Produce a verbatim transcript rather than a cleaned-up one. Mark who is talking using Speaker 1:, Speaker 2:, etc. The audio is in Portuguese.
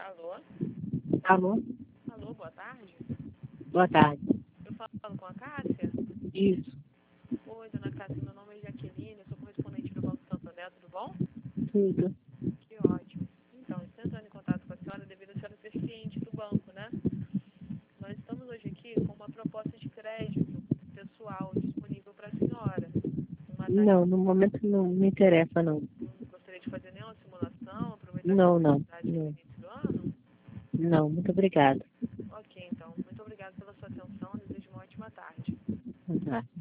Speaker 1: Alô?
Speaker 2: Alô?
Speaker 1: Alô, boa tarde.
Speaker 2: Boa tarde.
Speaker 1: Eu falo com a Cássia?
Speaker 2: Isso.
Speaker 1: Oi, dona Cássia, meu nome é Jaqueline, eu sou correspondente do Banco Santander, tudo bom?
Speaker 2: Tudo.
Speaker 1: Que ótimo. Então, estou entrando em contato com a senhora devido a senhora ser cliente do banco, né? Nós estamos hoje aqui com uma proposta de crédito pessoal disponível para a senhora. Uma taxa.
Speaker 2: Não, no momento não me interessa, não.
Speaker 1: Não gostaria de fazer nenhuma simulação, aproveitar essa
Speaker 2: Não, não.
Speaker 1: oportunidade no
Speaker 2: Não,
Speaker 1: início do ano?
Speaker 2: não. Muito obrigada.
Speaker 1: Ok, então. Muito obrigada pela sua atenção. Desejo uma ótima tarde.
Speaker 2: Boa tarde.